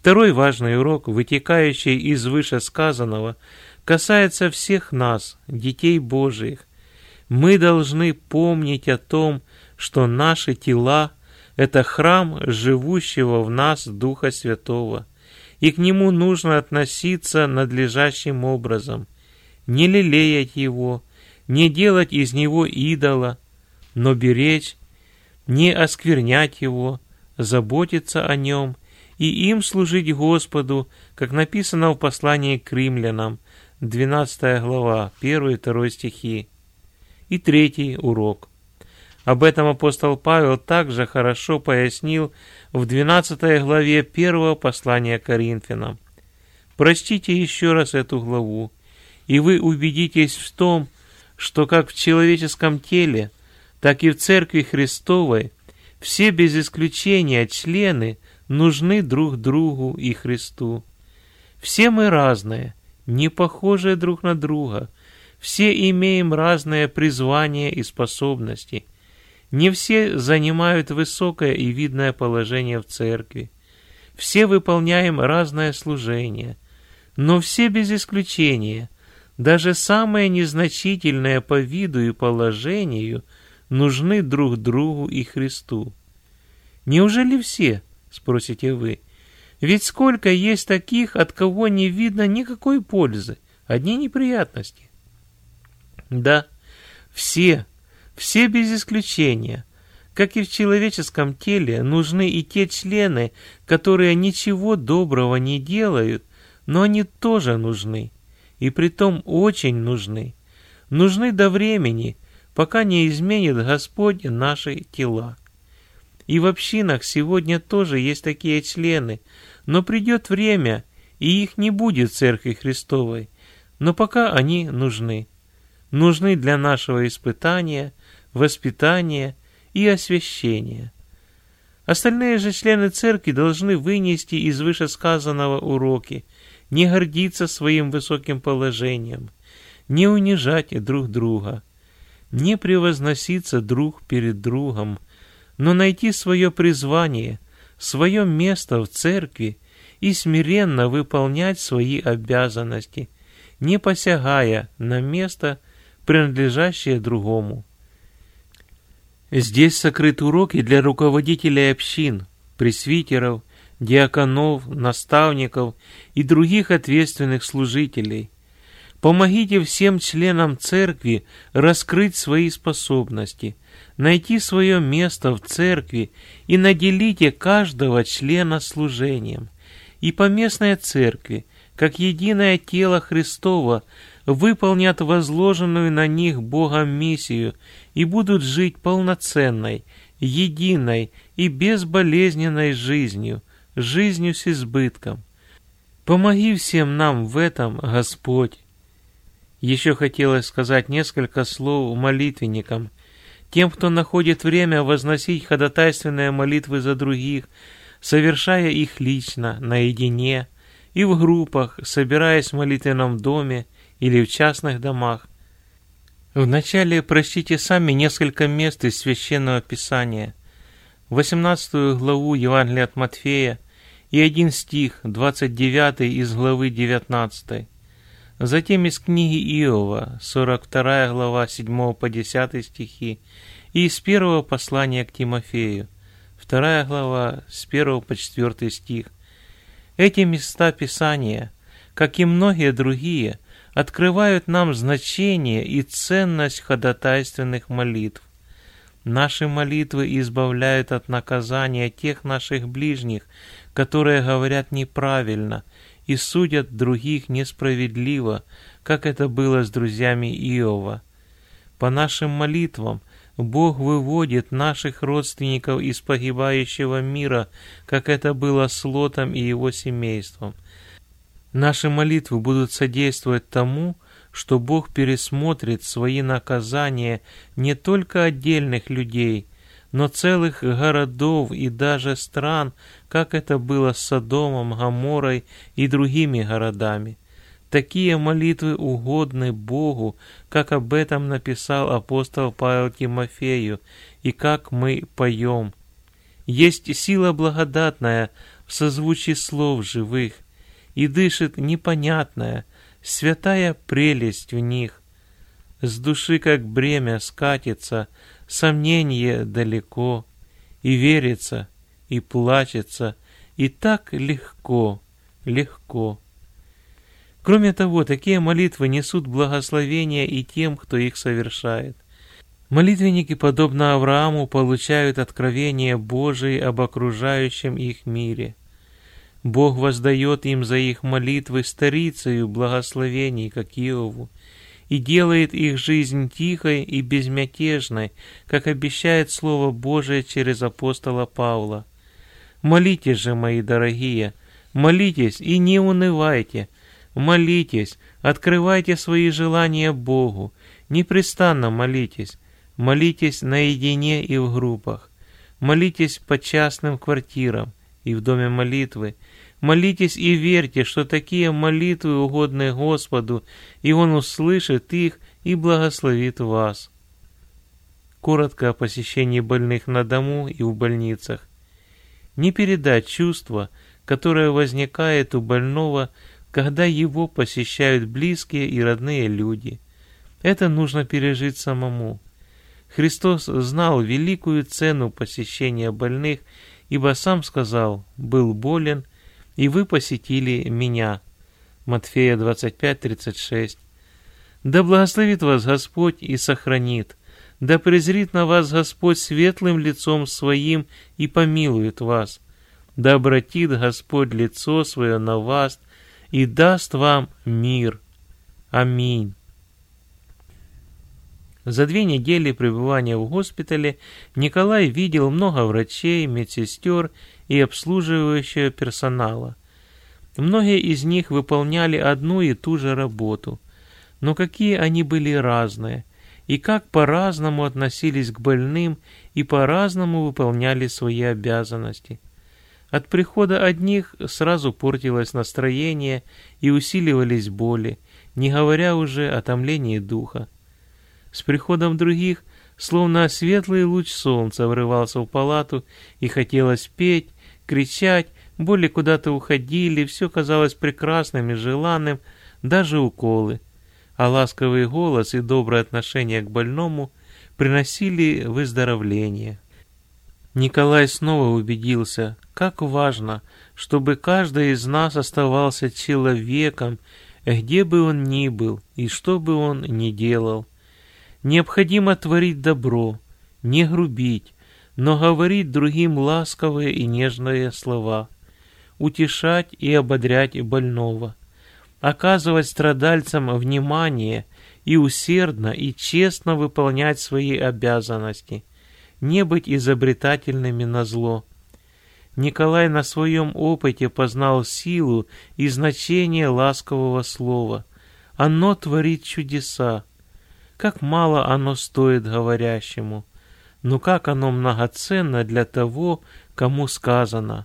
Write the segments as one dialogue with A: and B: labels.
A: Второй важный урок, вытекающий из вышесказанного, касается всех нас, детей Божиих. Мы должны помнить о том, что наши тела – это храм живущего в нас Духа Святого, и к нему нужно относиться надлежащим образом, не лелеять его, не делать из него идола, но беречь, не осквернять его, заботиться о нем и им служить Господу, как написано в послании к римлянам, 12 глава, 1 и 2 стихи. И третий урок. Об этом апостол Павел также хорошо пояснил в 12 главе 1 послания к Коринфянам. Прочтите еще раз эту главу, и вы убедитесь в том, что как в человеческом теле, так и в Церкви Христовой все без исключения члены нужны друг другу и Христу. Все мы разные, не похожие друг на друга, все имеем разное призвание и способности. Не все занимают высокое и видное положение в церкви. Все выполняем разное служение, но все без исключения, даже самые незначительные по виду и положению, нужны друг другу и Христу. Неужели все, спросите вы? Ведь сколько есть таких, от кого не видно никакой пользы, одни неприятности. Да, все без исключения, как и в человеческом теле, нужны и те члены, которые ничего доброго не делают, но они тоже нужны, и притом очень нужны. Нужны до времени, пока не изменит Господь наши тела. И в общинах сегодня тоже есть такие члены, но придет время, и их не будет в Церкви Христовой, но пока они нужны. Нужны для нашего испытания, воспитания и освящения. Остальные же члены церкви должны вынести из вышесказанного уроки, не гордиться своим высоким положением, не унижать друг друга, не превозноситься друг перед другом, но найти свое призвание, свое место в церкви и смиренно выполнять свои обязанности, не посягая на место, принадлежащее другому. Здесь сокрыты уроки для руководителей общин, пресвитеров, диаконов, наставников и других ответственных служителей. Помогите всем членам церкви раскрыть свои способности, найти свое место в церкви и наделите каждого члена служением. И поместные церкви, как единое тело Христово, выполнят возложенную на них Богом миссию и будут жить полноценной, единой и безболезненной жизнью с избытком. Помоги всем нам в этом, Господь. Еще хотелось сказать несколько слов молитвенникам, тем, кто находит время возносить ходатайственные молитвы за других, совершая их лично, наедине, и в группах, собираясь в молитвенном доме или в частных домах. Вначале прочтите сами несколько мест из Священного Писания, 18 главу Евангелия от Матфея и 1 стих, 29 из главы 19. Затем из книги Иова, 42 глава 7 по 10 стихи, и из первого послания к Тимофею, 2 глава с 1 по 4 стих. Эти места Писания, как и многие другие, открывают нам значение и ценность ходатайственных молитв. Наши молитвы избавляют от наказания тех наших ближних, которые говорят неправильно и судят других несправедливо, как это было с друзьями Иова. По нашим молитвам Бог выводит наших родственников из погибающего мира, как это было с Лотом и его семейством. Наши молитвы будут содействовать тому, что Бог пересмотрит свои наказания не только отдельных людей, но целых городов и даже стран, как это было с Содомом, Гоморрой и другими городами. Такие молитвы угодны Богу, как об этом написал апостол Павел Тимофею, и как мы поем. Есть сила благодатная в созвучии слов живых, и дышит непонятная, святая прелесть в них. С души, как бремя, скатится сомнение далеко, и верится, и плачется, и так легко, легко. Кроме того, такие молитвы несут благословение и тем, кто их совершает. Молитвенники, подобно Аврааму, получают откровение Божие об окружающем их мире. Бог воздает им за их молитвы старицею благословений, как Иову, и делает их жизнь тихой и безмятежной, как обещает Слово Божие через апостола Павла. Молитесь же, мои дорогие, молитесь и не унывайте, молитесь, открывайте свои желания Богу, непрестанно молитесь, молитесь наедине и в группах, молитесь по частным квартирам и в доме молитвы, молитесь и верьте, что такие молитвы угодны Господу, и Он услышит их и благословит вас. Коротко о посещении больных на дому и в больницах. Не передать чувство, которое возникает у больного, когда его посещают близкие и родные люди. Это нужно пережить самому. Христос знал великую цену посещения больных, ибо сам сказал: «Был болен, и вы посетили меня». Матфея 25:36. Да благословит вас Господь и сохранит, да презрит на вас Господь светлым лицом своим и помилует вас, да обратит Господь лицо свое на вас и даст вам мир. Аминь. За 2 недели пребывания в госпитале Николай видел много врачей, медсестер и обслуживающего персонала. Многие из них выполняли одну и ту же работу, но какие они были разные, и как по-разному относились к больным и по-разному выполняли свои обязанности. От прихода одних сразу портилось настроение и усиливались боли, не говоря уже о томлении духа. С приходом других, словно светлый луч солнца, врывался в палату, и хотелось петь, кричать, боли куда-то уходили, все казалось прекрасным и желанным, даже уколы. А ласковый голос и доброе отношение к больному приносили выздоровление. Николай снова убедился, как важно, чтобы каждый из нас оставался человеком, где бы он ни был и что бы он ни делал. Необходимо творить добро, не грубить, но говорить другим ласковые и нежные слова, утешать и ободрять больного, оказывать страдальцам внимание и усердно и честно выполнять свои обязанности, не быть изобретательными назло. Николай на своем опыте познал силу и значение ласкового слова. Оно творит чудеса. Как мало оно стоит говорящему, но как оно многоценно для того, кому сказано.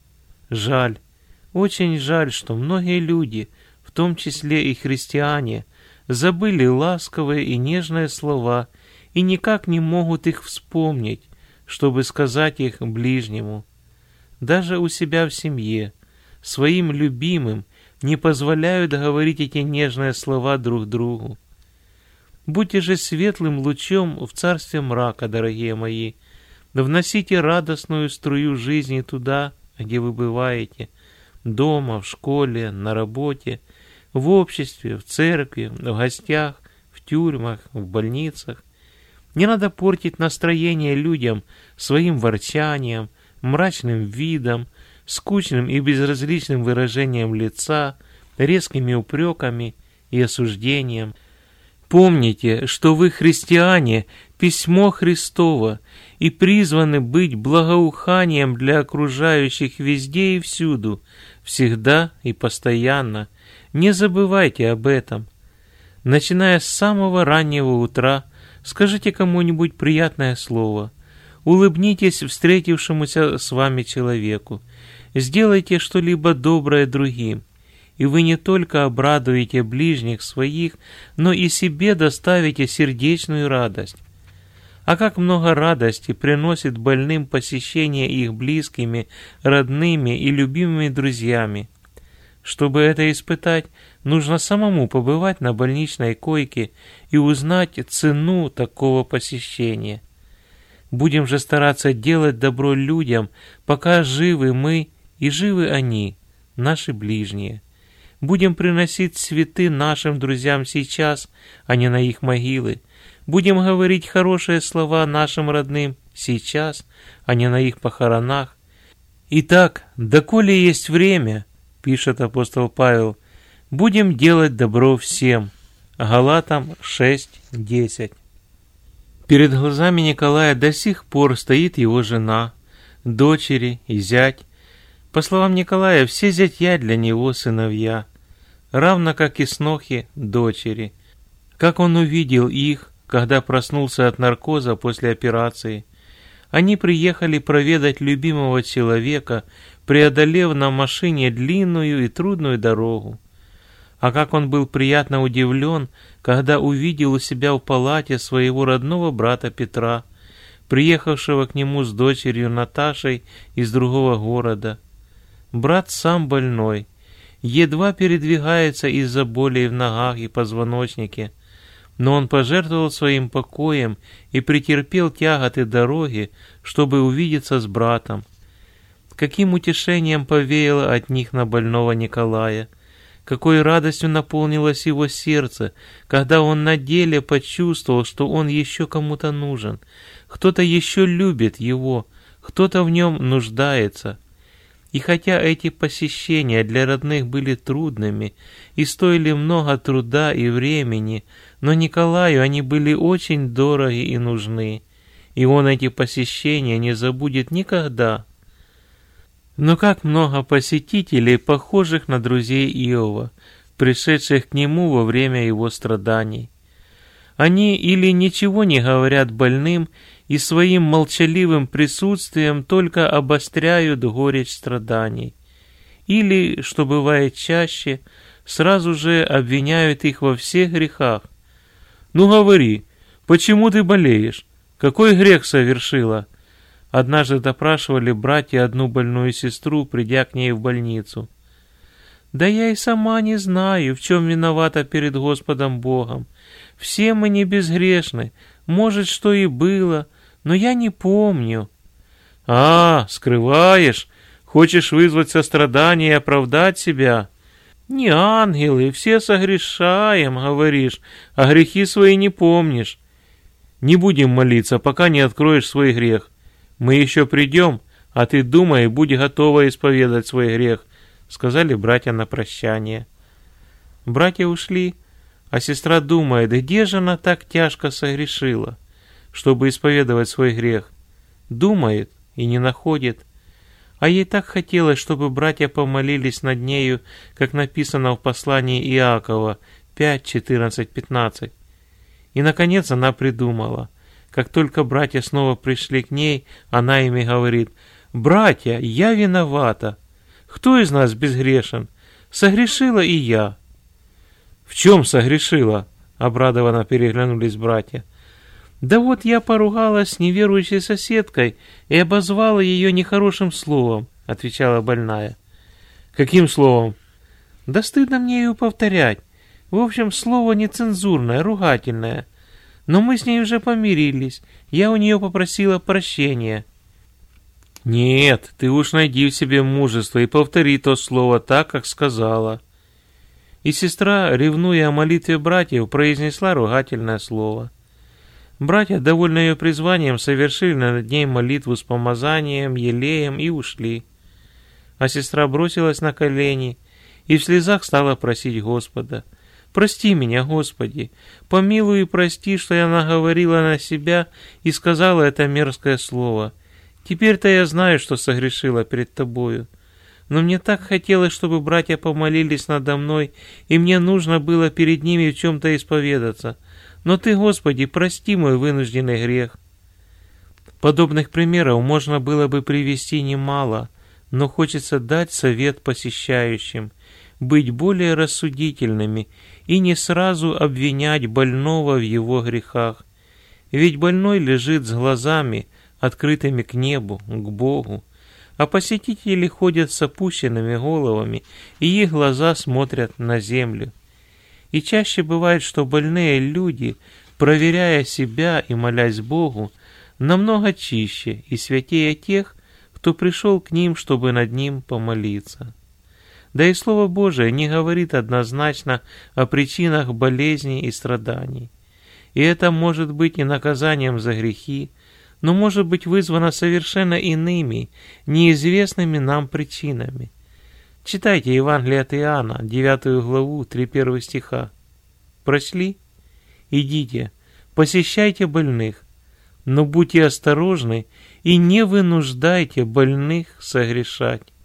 A: Жаль, очень жаль, что многие люди, в том числе и христиане, забыли ласковые и нежные слова и никак не могут их вспомнить, чтобы сказать их ближнему. Даже у себя в семье, своим любимым, не позволяют говорить эти нежные слова друг другу. Будьте же светлым лучом в царстве мрака, дорогие мои. Вносите радостную струю жизни туда, где вы бываете, дома, в школе, на работе, в обществе, в церкви, в гостях, в тюрьмах, в больницах. Не надо портить настроение людям своим ворчанием, мрачным видом, скучным и безразличным выражением лица, резкими упреками и осуждением. Помните, что вы христиане, письмо Христово, и призваны быть благоуханием для окружающих везде и всюду, всегда и постоянно. Не забывайте об этом. Начиная с самого раннего утра, скажите кому-нибудь приятное слово. Улыбнитесь встретившемуся с вами человеку. Сделайте что-либо доброе другим. И вы не только обрадуете ближних своих, но и себе доставите сердечную радость. А как много радости приносит больным посещение их близкими, родными и любимыми друзьями. Чтобы это испытать, нужно самому побывать на больничной койке и узнать цену такого посещения. Будем же стараться делать добро людям, пока живы мы и живы они, наши ближние. Будем приносить цветы нашим друзьям сейчас, а не на их могилы. Будем говорить хорошие слова нашим родным сейчас, а не на их похоронах. Итак, доколе есть время, пишет апостол Павел, будем делать добро всем. Галатам 6:10. Перед глазами Николая до сих пор стоит его жена, дочери и зять. По словам Николая, все зятья для него сыновья, равно как и снохи дочери. Как он увидел их, когда проснулся от наркоза после операции. Они приехали проведать любимого человека, преодолев на машине длинную и трудную дорогу. А как он был приятно удивлен, когда увидел у себя в палате своего родного брата Петра, приехавшего к нему с дочерью Наташей из другого города. Брат сам больной, едва передвигается из-за боли в ногах и позвоночнике, но он пожертвовал своим покоем и претерпел тяготы дороги, чтобы увидеться с братом. Каким утешением повеяло от них на больного Николая, какой радостью наполнилось его сердце, когда он на деле почувствовал, что он еще кому-то нужен, кто-то еще любит его, кто-то в нем нуждается. И хотя эти посещения для родных были трудными и стоили много труда и времени, но Николаю они были очень дороги и нужны, и он эти посещения не забудет никогда. Но как много посетителей, похожих на друзей Иова, пришедших к нему во время его страданий. Они или ничего не говорят больным, и своим молчаливым присутствием только обостряют горечь страданий, или, что бывает чаще, сразу же обвиняют их во всех грехах. «Ну говори, почему ты болеешь? Какой грех совершила?» Однажды допрашивали братья одну больную сестру, придя к ней в больницу. «Да я и сама не знаю, в чем виновата перед Господом Богом. Все мы не безгрешны, может, что и было, но я не помню». «А, скрываешь? Хочешь вызвать сострадание и оправдать себя?» «Не ангелы, все согрешаем, говоришь, а грехи свои не помнишь. Не будем молиться, пока не откроешь свой грех. Мы еще придем, а ты думай, будь готова исповедать свой грех», сказали братья на прощание. Братья ушли, а сестра думает, где же она так тяжко согрешила, чтобы исповедовать свой грех. Думает и не находит. А ей так хотелось, чтобы братья помолились над нею, как написано в послании Иакова 5:14-15. И, наконец, она придумала. Как только братья снова пришли к ней, она ими говорит: «Братья, я виновата. Кто из нас безгрешен? Согрешила и я». «В чем согрешила?» — обрадованно переглянулись братья. «Да вот я поругалась с неверующей соседкой и обозвала ее нехорошим словом», — отвечала больная. «Каким словом?» «Да стыдно мне ее повторять. В общем, слово нецензурное, ругательное. Но мы с ней уже помирились. Я у нее попросила прощения». «Нет, ты уж найди в себе мужество и повтори то слово так, как сказала». И сестра, ревнуя о молитве братьев, произнесла ругательное слово. Братья, довольные ее призванием, совершили над ней молитву с помазанием, елеем и ушли. А сестра бросилась на колени и в слезах стала просить Господа: «Прости меня, Господи, помилуй и прости, что я наговорила на себя и сказала это мерзкое слово. Теперь-то я знаю, что согрешила перед Тобою. Но мне так хотелось, чтобы братья помолились надо мной, и мне нужно было перед ними в чем-то исповедаться. Но Ты, Господи, прости мой вынужденный грех». Подобных примеров можно было бы привести немало, но хочется дать совет посещающим: быть более рассудительными и не сразу обвинять больного в его грехах. Ведь больной лежит с глазами, открытыми к небу, к Богу, а посетители ходят с опущенными головами, и их глаза смотрят на землю. И чаще бывает, что больные люди, проверяя себя и молясь Богу, намного чище и святее тех, кто пришел к ним, чтобы над ним помолиться. Да и Слово Божие не говорит однозначно о причинах болезней и страданий. И это может быть и наказанием за грехи, но может быть вызвано совершенно иными, неизвестными нам причинами. Читайте Евангелие от Иоанна, 9 главу, 3 стиха. Прочли? Идите, посещайте больных, но будьте осторожны и не вынуждайте больных согрешать.